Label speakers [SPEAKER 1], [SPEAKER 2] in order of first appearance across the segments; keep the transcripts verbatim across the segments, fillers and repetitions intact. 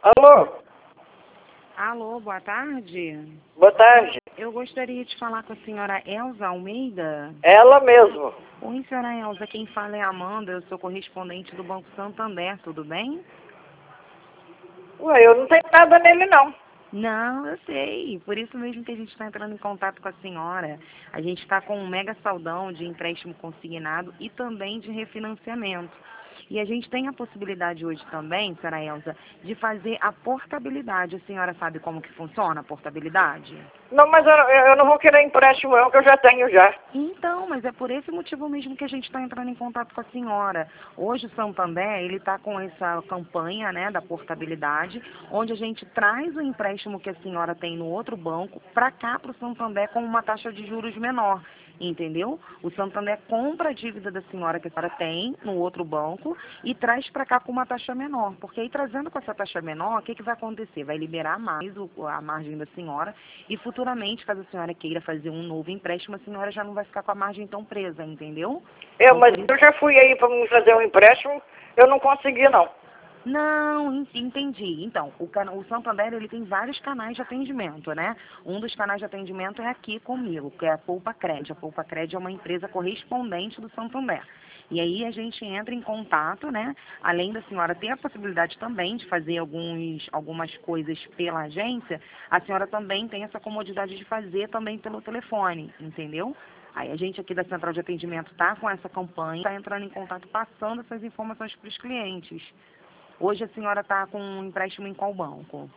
[SPEAKER 1] Alô?
[SPEAKER 2] Alô, boa tarde.
[SPEAKER 1] Boa tarde.
[SPEAKER 2] Eu gostaria de falar com a senhora Elza Almeida.
[SPEAKER 1] Ela mesmo.
[SPEAKER 2] Oi, senhora Elza, quem fala é a Amanda, eu sou correspondente do Banco Santander, tudo bem?
[SPEAKER 1] Ué, eu não tenho nada nele, não.
[SPEAKER 2] Não, eu sei. Por isso mesmo que a gente está entrando em contato com a senhora. A gente está com um mega saldão de empréstimo consignado e também de refinanciamento. E a gente tem a possibilidade hoje também, senhora Elza, de fazer a portabilidade. A senhora sabe como que funciona a portabilidade?
[SPEAKER 1] Não, mas eu, eu não vou querer empréstimo, não, que eu já tenho já.
[SPEAKER 2] Então, mas é por esse motivo mesmo que a gente está entrando em contato com a senhora. Hoje o Santander, ele está com essa campanha, né, da portabilidade, onde a gente traz o empréstimo que a senhora tem no outro banco para cá, para o Santander, com uma taxa de juros menor. Entendeu? O Santander compra a dívida da senhora que a senhora tem no outro banco e traz para cá com uma taxa menor. Porque aí, trazendo com essa taxa menor, o que, que vai acontecer? Vai liberar mais o, a margem da senhora e futuramente, caso a senhora queira fazer um novo empréstimo, a senhora já não vai ficar com a margem tão presa, entendeu?
[SPEAKER 1] Eu,
[SPEAKER 2] Então,
[SPEAKER 1] mas
[SPEAKER 2] por isso...
[SPEAKER 1] eu já fui aí para me fazer um empréstimo, eu não consegui, não.
[SPEAKER 2] Não, entendi. Então, o, cana o Santander, ele tem vários canais de atendimento, né? Um dos canais de atendimento é aqui comigo, que é a Poupa Cred. A Poupa Cred é uma empresa correspondente do Santander. E aí a gente entra em contato, né? Além da senhora ter a possibilidade também de fazer alguns, algumas coisas pela agência, a senhora também tem essa comodidade de fazer também pelo telefone, entendeu? Aí a gente aqui da Central de Atendimento está com essa campanha, está entrando em contato, passando essas informações para os clientes. Hoje a senhora está com um empréstimo em qual banco?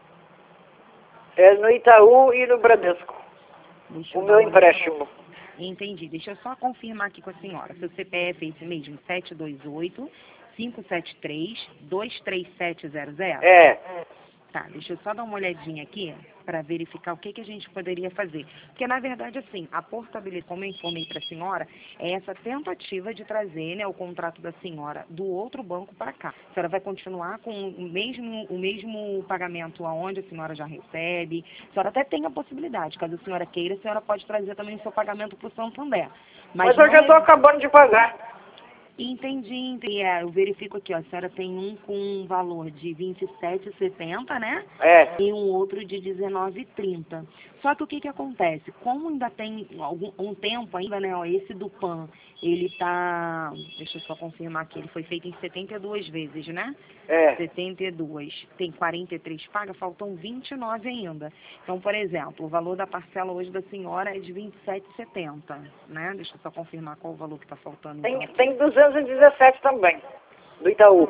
[SPEAKER 1] É no Itaú e no Bradesco.
[SPEAKER 2] Deixa
[SPEAKER 1] O
[SPEAKER 2] eu
[SPEAKER 1] meu
[SPEAKER 2] dar uma...
[SPEAKER 1] empréstimo.
[SPEAKER 2] Entendi. Deixa eu só confirmar aqui com a senhora. Seu C P F é esse mesmo, sete dois oito, cinco sete três, dois três sete zero zero?
[SPEAKER 1] É.
[SPEAKER 2] Tá, deixa eu só dar uma olhadinha aqui para verificar o que, que a gente poderia fazer. Porque, na verdade, assim, a portabilidade, como eu informei para a senhora, é essa tentativa de trazer, né, o contrato da senhora do outro banco para cá. A senhora vai continuar com o mesmo, o mesmo pagamento aonde a senhora já recebe. A senhora até tem a possibilidade, caso a senhora queira, a senhora pode trazer também o seu pagamento para o Santander.
[SPEAKER 1] Mas, mas eu já estou
[SPEAKER 2] é...
[SPEAKER 1] acabando de pagar.
[SPEAKER 2] Entendi, entendi. É, eu verifico aqui, ó, a senhora tem um com um valor de vinte e sete reais e setenta centavos, né?
[SPEAKER 1] É.
[SPEAKER 2] E um outro de dezenove reais e trinta centavos. Só que o que que acontece? Como ainda tem algum, um tempo ainda, né, ó, esse do P A N, ele tá, deixa eu só confirmar aqui, ele foi feito em setenta e duas vezes, né?
[SPEAKER 1] É.
[SPEAKER 2] setenta e duas. Tem quarenta e três pagas, faltam vinte e nove ainda. Então, por exemplo, o valor da parcela hoje da senhora é de vinte e sete reais e setenta centavos, né? Deixa eu só confirmar qual o valor que está faltando, então.
[SPEAKER 1] Tem, tem duzentos e dezessete também, do Itaú.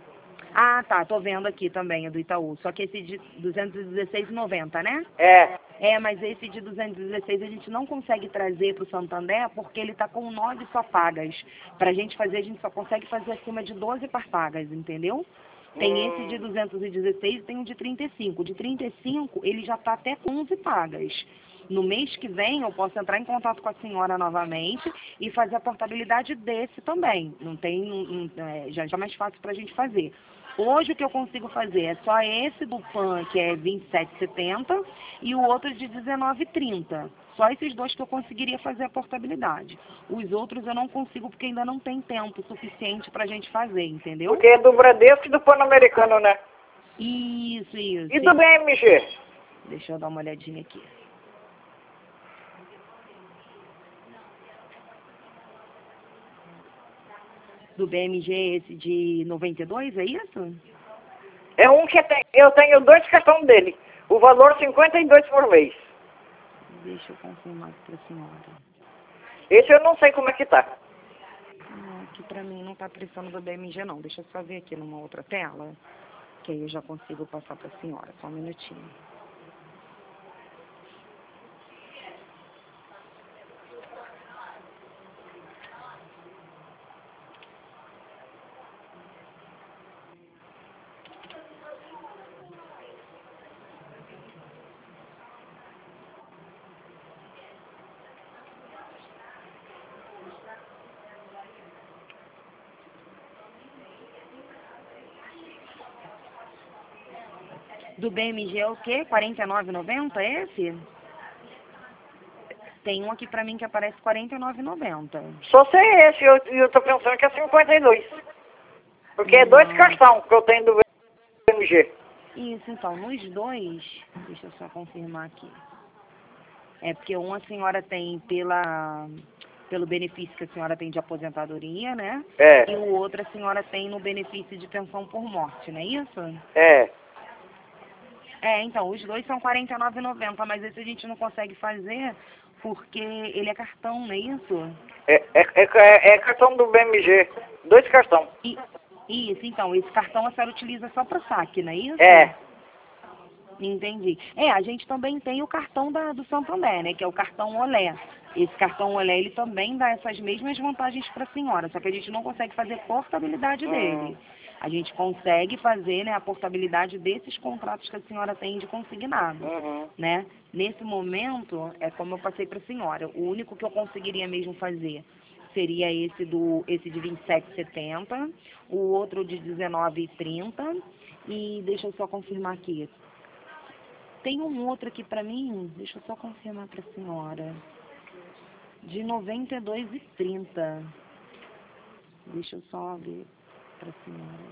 [SPEAKER 2] Ah, tá, tô vendo aqui também, o do Itaú. Só que esse de duzentos e dezesseis reais e noventa centavos, né?
[SPEAKER 1] É.
[SPEAKER 2] É, mas esse de duzentos e dezesseis a gente não consegue trazer para o Santander porque ele está com nove só pagas. Para a gente fazer, a gente só consegue fazer acima de doze par pagas, entendeu? Tem
[SPEAKER 1] Hum.
[SPEAKER 2] esse de duzentos e dezesseis e tem o de trinta e cinco. O de trinta e cinco, ele já está até com onze pagas. No mês que vem, eu posso entrar em contato com a senhora novamente e fazer a portabilidade desse também. Não tem, não, é, já é mais fácil para a gente fazer. Hoje o que eu consigo fazer é só esse do P A N, que é vinte e sete reais e setenta centavos, e o outro de dezenove reais e trinta centavos. Só esses dois que eu conseguiria fazer a portabilidade. Os outros eu não consigo porque ainda não tem tempo suficiente para a gente fazer, entendeu?
[SPEAKER 1] Porque é do Bradesco e do Pan-Americano, né?
[SPEAKER 2] Isso, isso.
[SPEAKER 1] E do B M G?
[SPEAKER 2] Deixa eu dar uma olhadinha aqui. Do B M G esse de noventa e dois, é isso?
[SPEAKER 1] É um que tem, eu tenho dois cartões dele. O valor cinquenta e dois por mês.
[SPEAKER 2] Deixa eu confirmar aqui para a senhora.
[SPEAKER 1] Esse eu não sei como é que tá.
[SPEAKER 2] Não, aqui para mim não está aparecendo do B M G não. Deixa eu só ver aqui numa outra tela, que aí eu já consigo passar para a senhora. Só um minutinho. Do B M G é o quê? quarenta e nove reais e noventa centavos, é esse? Tem um aqui pra mim que aparece quarenta e nove reais e noventa centavos.
[SPEAKER 1] Só sei esse, e eu, eu tô pensando que é cinquenta e dois. Porque é dois cartões que eu tenho do B M G.
[SPEAKER 2] Isso, então, nos dois, deixa eu só confirmar aqui. É porque um a senhora tem pela, pelo benefício que a senhora tem de aposentadoria, né?
[SPEAKER 1] É.
[SPEAKER 2] E o outro a senhora tem no benefício de pensão por morte, não é isso?
[SPEAKER 1] É.
[SPEAKER 2] É, então, os dois são quarenta e nove reais e noventa centavos, mas esse a gente não consegue fazer porque ele é cartão, não é isso?
[SPEAKER 1] É, é, é, é cartão do B M G. Dois cartão.
[SPEAKER 2] E, isso, então, esse cartão a senhora utiliza só para saque, não é isso?
[SPEAKER 1] É.
[SPEAKER 2] Entendi. É, a gente também tem o cartão da, do Santander, né, que é o cartão Olé. Esse cartão Olé, ele também dá essas mesmas vantagens para a senhora, só que a gente não consegue fazer a portabilidade
[SPEAKER 1] Hum.
[SPEAKER 2] dele. A gente consegue fazer, né, a portabilidade desses contratos que a senhora tem de consignado,
[SPEAKER 1] Uhum.
[SPEAKER 2] né? Nesse momento, é como eu passei para a senhora, o único que eu conseguiria mesmo fazer seria esse do esse de vinte e sete reais e setenta centavos, o outro de dezenove reais e trinta centavos, e deixa eu só confirmar aqui. Tem um outro aqui pra mim, deixa eu só confirmar pra senhora, de noventa e dois reais e trinta centavos. Deixa eu só ver pra senhora.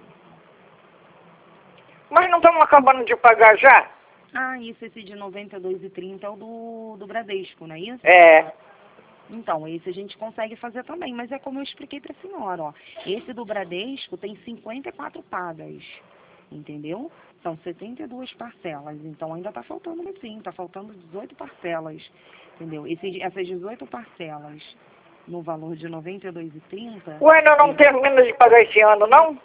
[SPEAKER 1] Mas não estamos acabando de pagar já?
[SPEAKER 2] Ah, isso, esse de noventa e dois reais e trinta centavos é o do, do Bradesco, não é isso?
[SPEAKER 1] É.
[SPEAKER 2] Então, esse a gente consegue fazer também, mas é como eu expliquei pra senhora, ó. Esse do Bradesco tem cinquenta e quatro pagas, entendeu? São setenta e duas parcelas, então ainda tá faltando sim, tá faltando dezoito parcelas, entendeu? Esse, essas dezoito parcelas no valor de noventa e dois reais e trinta centavos...
[SPEAKER 1] Ué, não, não
[SPEAKER 2] ele...
[SPEAKER 1] termina de pagar esse ano, não?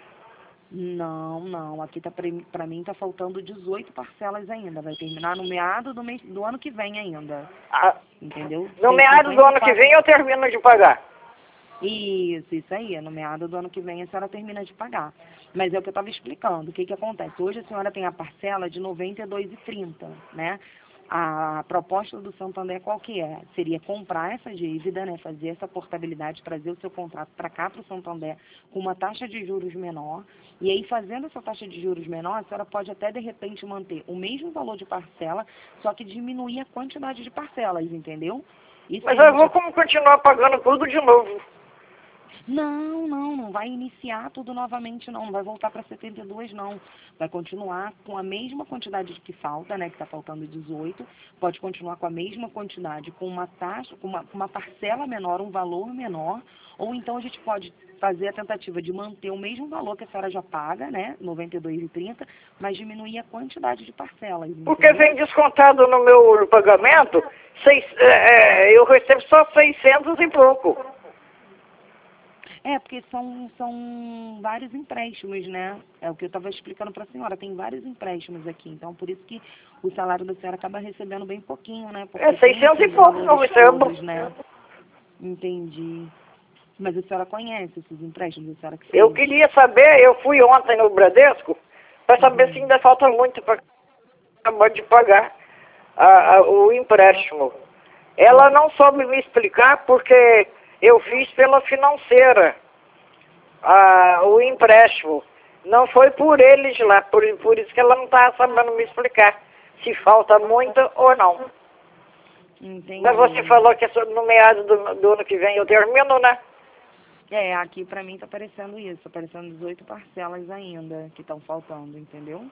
[SPEAKER 2] Não, não, aqui tá pra mim tá faltando dezoito parcelas ainda, vai terminar no meado do, mês, do ano que vem ainda,
[SPEAKER 1] Ah,
[SPEAKER 2] entendeu?
[SPEAKER 1] no
[SPEAKER 2] Tem
[SPEAKER 1] meados do ano que vem eu termino de pagar.
[SPEAKER 2] Isso, isso aí, no meado do ano que vem a senhora termina de pagar. Mas é o que eu estava explicando, o que que acontece? Hoje a senhora tem a parcela de noventa e dois reais e trinta centavos, né? A proposta do Santander qual que é? Seria comprar essa dívida, né? Fazer essa portabilidade, trazer o seu contrato para cá, para o Santander, com uma taxa de juros menor. E aí, fazendo essa taxa de juros menor, a senhora pode até, de repente, manter o mesmo valor de parcela, só que diminuir a quantidade de parcelas, entendeu? Isso
[SPEAKER 1] Mas
[SPEAKER 2] a
[SPEAKER 1] eu
[SPEAKER 2] gente...
[SPEAKER 1] vou como continuar pagando tudo de novo.
[SPEAKER 2] Não, não, não vai iniciar tudo novamente não, não vai voltar para setenta e dois não. Vai continuar com a mesma quantidade que falta, né, que está faltando dezoito, pode continuar com a mesma quantidade, com uma taxa, com uma, uma parcela menor, um valor menor, ou então a gente pode fazer a tentativa de manter o mesmo valor que a senhora já paga, né, noventa e dois reais e trinta centavos, mas diminuir a quantidade de parcelas.
[SPEAKER 1] Porque
[SPEAKER 2] entendeu?
[SPEAKER 1] vem descontado no meu pagamento, seis, é, eu recebo só seiscentos e pouco.
[SPEAKER 2] É, porque são, são vários empréstimos, né? É o que eu estava explicando para a senhora, tem vários empréstimos aqui, então por isso que o salário da senhora acaba recebendo bem pouquinho, né? Porque
[SPEAKER 1] É seiscentos
[SPEAKER 2] tem
[SPEAKER 1] e
[SPEAKER 2] esses
[SPEAKER 1] pouco que eu
[SPEAKER 2] valores
[SPEAKER 1] recebo.
[SPEAKER 2] todos, né? Entendi. Mas a senhora conhece esses empréstimos, a senhora que fez?
[SPEAKER 1] Eu queria saber, eu fui ontem no Bradesco, para saber
[SPEAKER 2] Uhum.
[SPEAKER 1] se ainda falta muito para acabar de pagar a, a, o empréstimo. Ela não soube me explicar porque eu fiz pela financeira a, o empréstimo. Não foi por eles lá, por, por isso que ela não estava sabendo me explicar se falta muito ou não.
[SPEAKER 2] Entendi.
[SPEAKER 1] Mas você falou que no meado do, do ano que vem eu termino, né?
[SPEAKER 2] É, aqui pra mim tá aparecendo isso, tá aparecendo dezoito parcelas ainda que estão faltando, entendeu?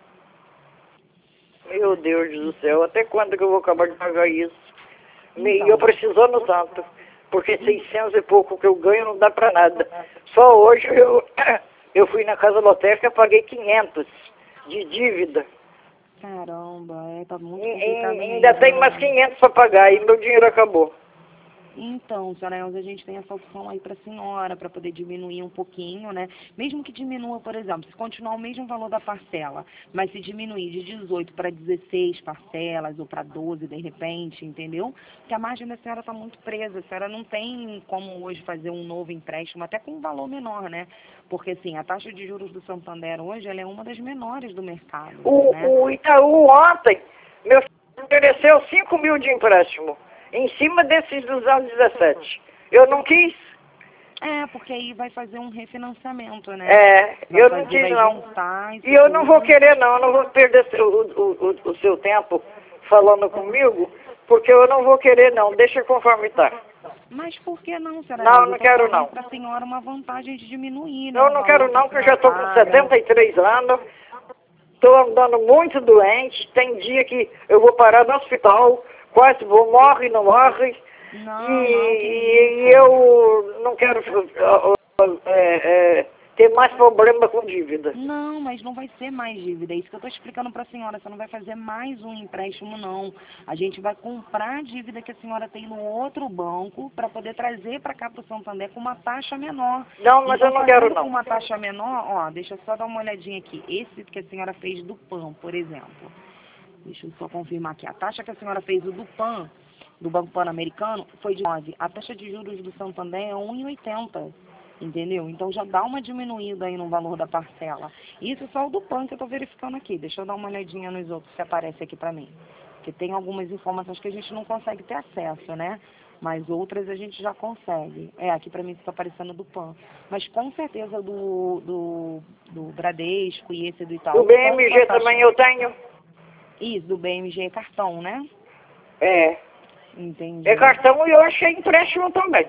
[SPEAKER 1] Meu Deus do céu, até quando que eu vou acabar de pagar isso? E
[SPEAKER 2] Então.
[SPEAKER 1] eu precisando tanto, porque seiscentos e pouco que eu ganho não dá pra nada. Só hoje eu, eu fui na casa lotérica e paguei quinhentos de dívida.
[SPEAKER 2] Caramba, é, tá muito
[SPEAKER 1] E,
[SPEAKER 2] complicado
[SPEAKER 1] e,
[SPEAKER 2] mesmo.
[SPEAKER 1] ainda tem mais quinhentos para pagar e meu dinheiro acabou.
[SPEAKER 2] Então, senhora Elza, a gente tem essa opção aí para a senhora, para poder diminuir um pouquinho, né? Mesmo que diminua, por exemplo, se continuar o mesmo valor da parcela, mas se diminuir de dezoito para dezesseis parcelas ou para doze, de repente, entendeu? Porque a margem da senhora está muito presa, a senhora não tem como hoje fazer um novo empréstimo, até com um valor menor, né? Porque, assim, a taxa de juros do Santander hoje, ela é uma das menores do mercado,
[SPEAKER 1] O,
[SPEAKER 2] né?
[SPEAKER 1] o Itaú ontem, meu filho ofereceu cinco mil de empréstimo, em cima desses duzentos e dezessete. Eu não quis.
[SPEAKER 2] É, porque aí vai fazer um refinanciamento, né?
[SPEAKER 1] É,
[SPEAKER 2] vai
[SPEAKER 1] eu
[SPEAKER 2] fazer,
[SPEAKER 1] não quis
[SPEAKER 2] vai
[SPEAKER 1] não.
[SPEAKER 2] juntar isso
[SPEAKER 1] E eu não vou
[SPEAKER 2] tudo.
[SPEAKER 1] querer não, eu não vou perder seu, o, o, o seu tempo falando comigo, porque eu não vou querer não, deixa conforme tá.
[SPEAKER 2] Mas por que não, senhora
[SPEAKER 1] Não,
[SPEAKER 2] Elza?
[SPEAKER 1] não
[SPEAKER 2] Eu tô
[SPEAKER 1] quero
[SPEAKER 2] falando
[SPEAKER 1] não.
[SPEAKER 2] para a senhora uma vantagem de diminuir, né?
[SPEAKER 1] Eu
[SPEAKER 2] O
[SPEAKER 1] não quero
[SPEAKER 2] valor que a
[SPEAKER 1] não, porque eu já
[SPEAKER 2] senhora
[SPEAKER 1] estou com
[SPEAKER 2] paga.
[SPEAKER 1] setenta e três anos. Estou andando muito doente, tem dia que eu vou parar no hospital, quase vou, morre, não morre.
[SPEAKER 2] Não,
[SPEAKER 1] e,
[SPEAKER 2] não,
[SPEAKER 1] e eu não quero é, é, ter mais problema com dívida.
[SPEAKER 2] Não, mas não vai ser mais dívida. É isso que eu estou explicando para a senhora. Você não vai fazer mais um empréstimo, não. A gente vai comprar a dívida que a senhora tem no outro banco para poder trazer para cá para o Santander com uma taxa menor.
[SPEAKER 1] Não, mas
[SPEAKER 2] então,
[SPEAKER 1] eu não quero, não.
[SPEAKER 2] Com uma taxa menor, ó, deixa eu só dar uma olhadinha aqui. Esse que a senhora fez do P A N, por exemplo. Deixa eu só confirmar aqui. A taxa que a senhora fez do P A N, do Banco Pan-Americano, foi de nove. A taxa de juros do Santander é um vírgula oitenta. Entendeu? Então já dá uma diminuída aí no valor da parcela. Isso é só o do P A N que eu estou verificando aqui. Deixa eu dar uma olhadinha nos outros que aparece aqui para mim. Porque tem algumas informações que a gente não consegue ter acesso, né? Mas outras a gente já consegue. É, aqui para mim está aparecendo do P A N. Mas com certeza do, do, do Bradesco e esse do Itaú.
[SPEAKER 1] O B M G também eu tenho?
[SPEAKER 2] Isso, do B M G é cartão, né?
[SPEAKER 1] É.
[SPEAKER 2] Entendi.
[SPEAKER 1] É cartão e eu achei empréstimo também.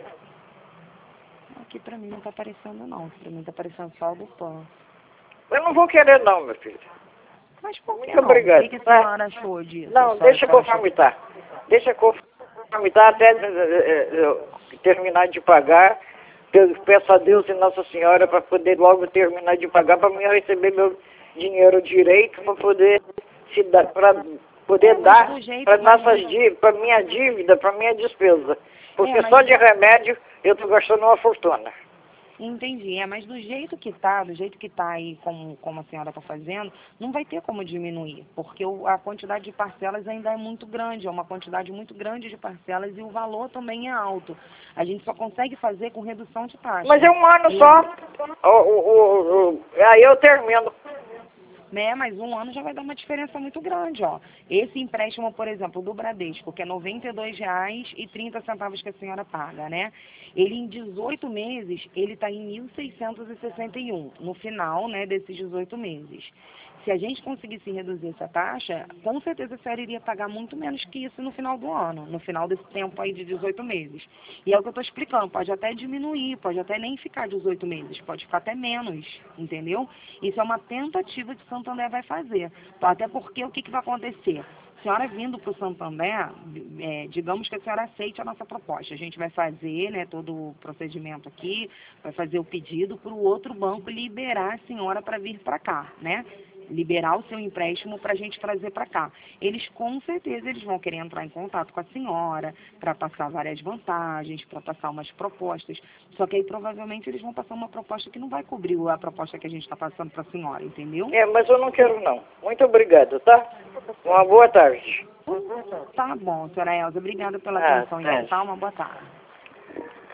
[SPEAKER 2] Aqui pra mim não tá aparecendo não, pra mim tá aparecendo só o do P A N.
[SPEAKER 1] Eu não vou querer não, meu filho.
[SPEAKER 2] Mas por que
[SPEAKER 1] Muito
[SPEAKER 2] não?
[SPEAKER 1] obrigado.
[SPEAKER 2] O que, que a senhora achou disso?
[SPEAKER 1] Não, deixa conformitar. Deixa conformitar até eu terminar de pagar. Eu peço a Deus e Nossa Senhora para poder logo terminar de pagar, para mim receber meu dinheiro direito, para poder se dar, para poder
[SPEAKER 2] é,
[SPEAKER 1] dar para nossas
[SPEAKER 2] mas...
[SPEAKER 1] dívidas, para minha dívida, para minha despesa. Porque
[SPEAKER 2] é, mas...
[SPEAKER 1] só de remédio eu estou gastando uma fortuna.
[SPEAKER 2] Entendi, é, mas do jeito que tá, do jeito que tá aí, como, como a senhora está fazendo, não vai ter como diminuir, porque o, a quantidade de parcelas ainda é muito grande, é uma quantidade muito grande de parcelas e o valor também é alto. A gente só consegue fazer com redução de taxa.
[SPEAKER 1] Mas é um ano só, o, o, o, o, aí eu termino.
[SPEAKER 2] Né, mas um ano já vai dar uma diferença muito grande, ó. Esse empréstimo, por exemplo, do Bradesco, que é noventa e dois reais e trinta centavos que a senhora paga, né? Ele em dezoito meses, ele está em mil seiscentos e sessenta e um, no final, né, desses dezoito meses. Se a gente conseguisse reduzir essa taxa, com certeza a senhora iria pagar muito menos que isso no final do ano, no final desse tempo aí de dezoito meses. E é o que eu estou explicando, pode até diminuir, pode até nem ficar dezoito meses, pode ficar até menos, entendeu? Isso é uma tentativa que o Santander vai fazer. Até porque o que, que vai acontecer? A senhora vindo para o Santander, é, digamos que a senhora aceite a nossa proposta. A gente vai fazer, né, todo o procedimento aqui, vai fazer o pedido para o outro banco liberar a senhora para vir para cá, né? Liberar o seu empréstimo para a gente trazer para cá. Eles, com certeza, eles vão querer entrar em contato com a senhora para passar várias vantagens, para passar umas propostas. Só que aí, provavelmente, eles vão passar uma proposta que não vai cobrir a proposta que a gente está passando para a senhora, entendeu?
[SPEAKER 1] É, mas eu não quero, não. Muito obrigado, tá? Uma boa tarde.
[SPEAKER 2] Tá bom, senhora Elza. Obrigada pela
[SPEAKER 1] Ah,
[SPEAKER 2] atenção,
[SPEAKER 1] tá.
[SPEAKER 2] então, tá? Uma boa tarde.